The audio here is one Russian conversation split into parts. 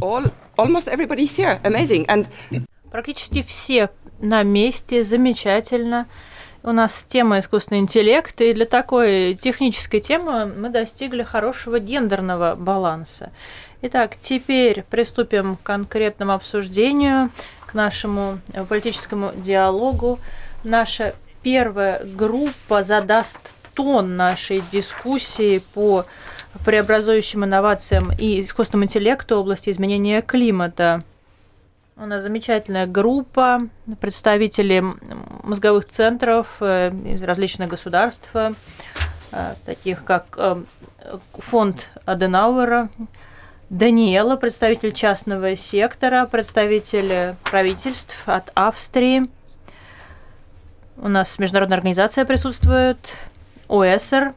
almost everybody's here. Amazing. And практически все на месте, замечательно. У нас тема искусственный интеллект, и для такой технической темы мы достигли хорошего гендерного баланса. Итак, теперь приступим к конкретному обсуждению, к нашему политическому диалогу. Наша первая группа задаст тон нашей дискуссии по преобразующим инновациям и искусственному интеллекту в области изменения климата. У нас замечательная группа, представители мозговых центров из различных государств, таких как фонд Аденауэра, Даниэла, представитель частного сектора, представитель правительств от Австрии. У нас международная организация присутствует, ОЭСР.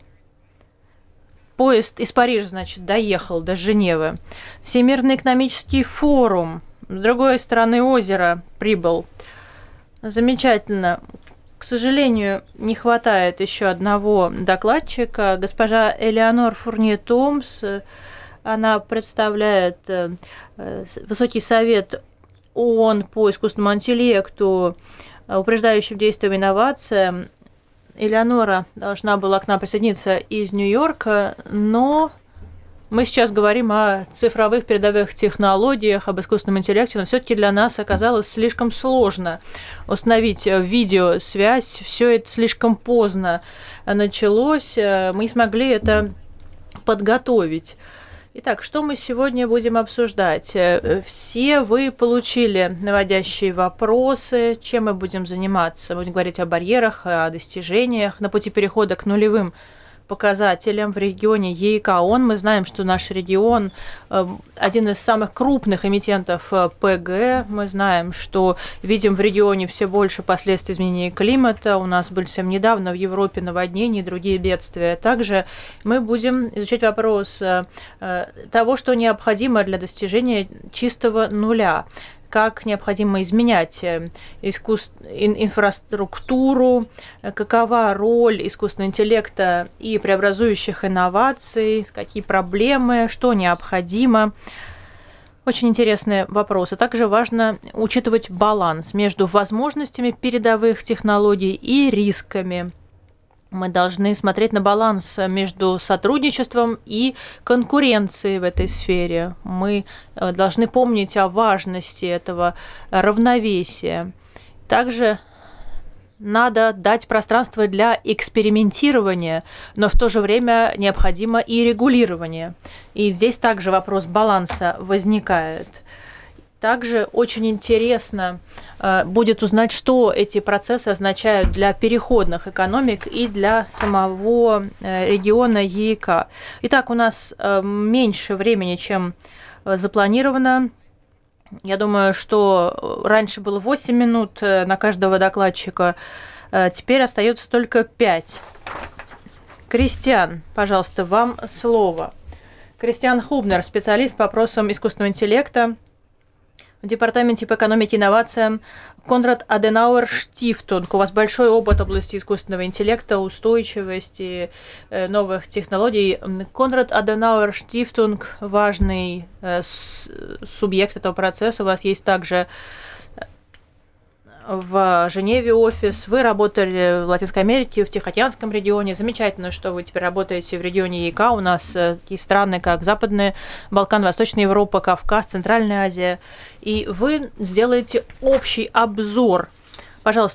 Поезд из Парижа, значит, доехал до Женевы. Всемирный экономический форум с другой стороны озера прибыл. Замечательно. К сожалению, не хватает еще одного докладчика. Госпожа Элеонор Фурнье-Томс, она представляет Высокий совет ООН по искусственному интеллекту, упреждающим действиям инновациям. Элеонора должна была к нам присоединиться из Нью-Йорка, но мы сейчас говорим о цифровых передовых технологиях, об искусственном интеллекте, но все-таки для нас оказалось слишком сложно установить видеосвязь. Все это слишком поздно началось, мы не смогли это подготовить. Итак, что мы сегодня будем обсуждать? Все вы получили наводящие вопросы, чем мы будем заниматься. Будем говорить о барьерах, о достижениях на пути перехода к нулевым показателям в регионе ЕИК-ООН. Мы знаем, что наш регион один из самых крупных эмитентов ПГ. Мы знаем, что видим в регионе все больше последствий изменения климата. У нас были совсем недавно в Европе наводнения и другие бедствия. Также мы будем изучать вопрос того, что необходимо для достижения чистого нуля. Как необходимо изменять инфраструктуру, какова роль искусственного интеллекта и преобразующих инноваций, какие проблемы, что необходимо. Очень интересные вопросы. Также важно учитывать баланс между возможностями передовых технологий и рисками. Мы должны смотреть на баланс между сотрудничеством и конкуренцией в этой сфере. Мы должны помнить о важности этого равновесия. Также надо дать пространство для экспериментирования, но в то же время необходимо и регулирование. И здесь также вопрос баланса возникает. Также очень интересно будет узнать, что эти процессы означают для переходных экономик и для самого региона ЕИК. Итак, у нас меньше времени, чем запланировано. Я думаю, что раньше было 8 минут на каждого докладчика, теперь остается только 5. Кристиан, пожалуйста, вам слово. Кристиан Хубнер, специалист по вопросам искусственного интеллекта в Департаменте по экономике и инновациям Конрад Аденауэр Штифтунг. У вас большой опыт в области искусственного интеллекта, устойчивости, новых технологий. Конрад Аденауэр Штифтунг – важный субъект этого процесса. У вас есть также в Женеве офис. Вы работали в Латинской Америке, в Тихоокеанском регионе. Замечательно, что вы теперь работаете в регионе ЕИК. У нас такие страны, как Западные Балканы, Восточная Европа, Кавказ, Центральная Азия. И вы сделаете общий обзор. Пожалуйста,